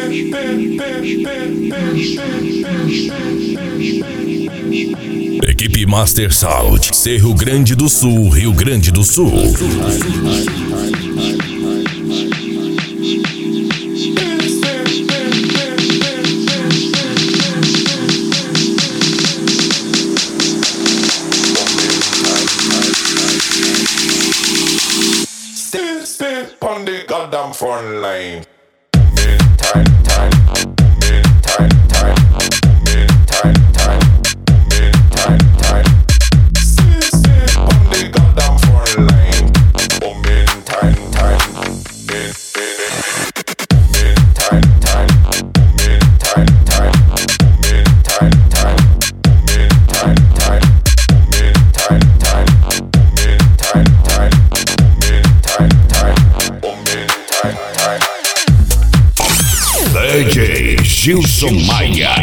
Equipe Master Sound, Cerro Grande do Sul, Rio Grande do Sul. Step on the goddamn front line. DJ Gilson Maia.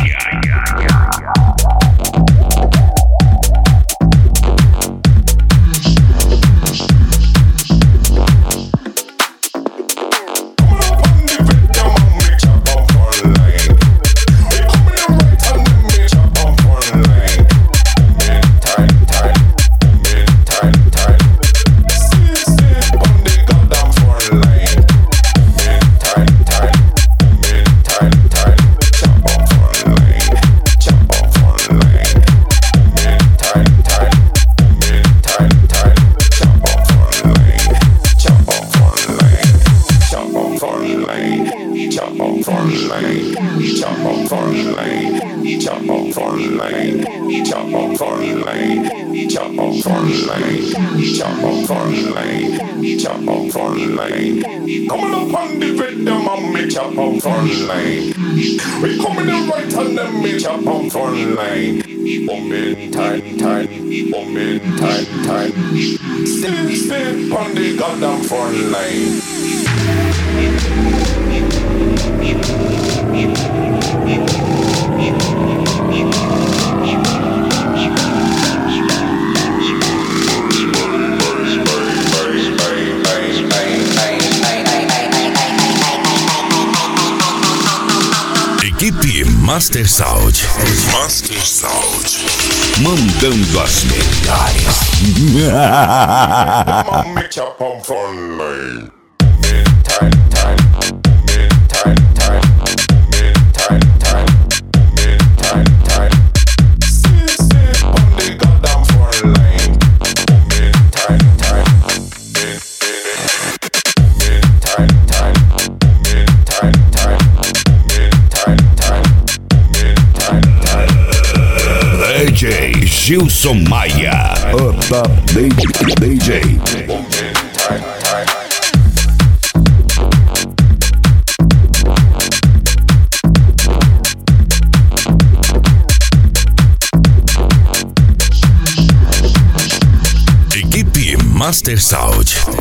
Coming up on the rhythm and me chop on front line. We coming in right and then me chop on front line. In time. Step on the goddamn front line. Equipe Master Sound. Mandando as melhores. DJ Gilson Maia. Up DJ. Equipe Master Sound.